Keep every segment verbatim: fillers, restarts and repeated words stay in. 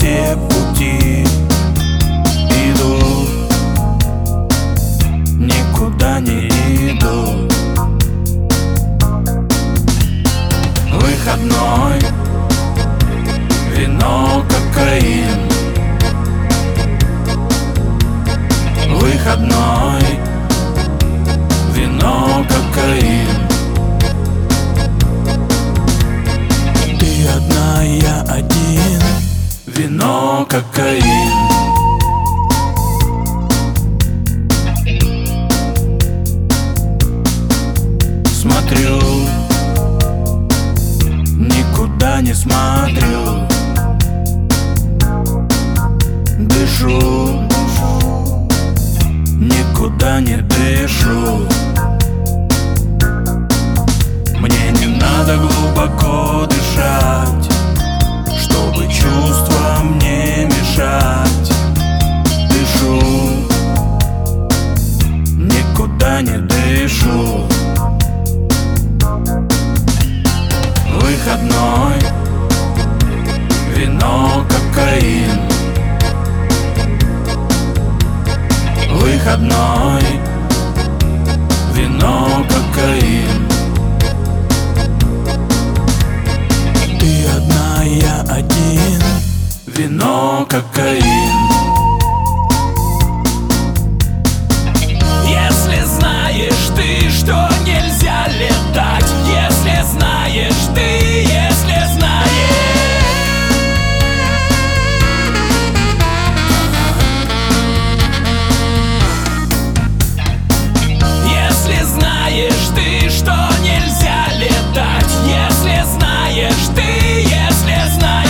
все пути идут, никуда не идут. Выходной, вино, кокаин. Выходной, вино, кокаин. Ты одна, я один. Вино, кокаин. Смотрю, никуда не смотрю. Дышу, никуда не дышу. Мне не надо глубоко дышать, чтобы чувствам не мешать. Дышу, никуда не дышу. Выходной, вино, кокаин. Выходной, вино, кокаин. Ты одна, я один. Вино, кокаин. Если знаешь ты, что нельзя летать, если знаешь ты, если знаешь. Если знаешь ты, что нельзя летать, если знаешь ты, если знаешь.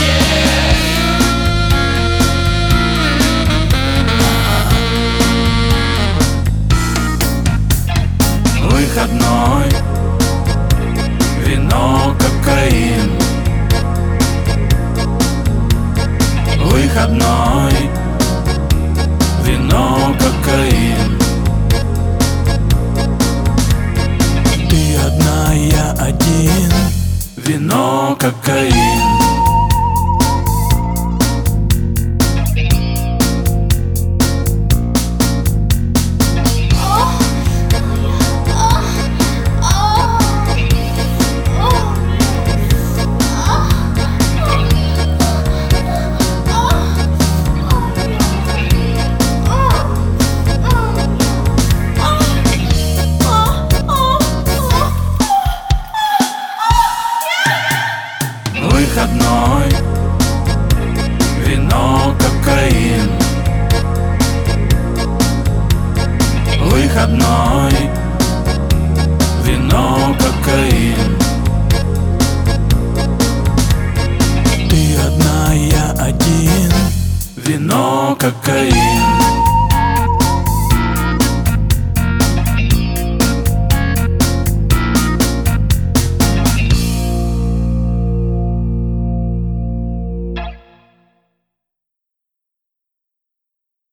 Выходной, вино, кокаин. Выходной, вино, кокаин. Ты одна, я один. Вино, кокаин. Выходной, вино, кокаин. Выходной, вино, кокаин. Ты одна, я один. Вино, кокаин.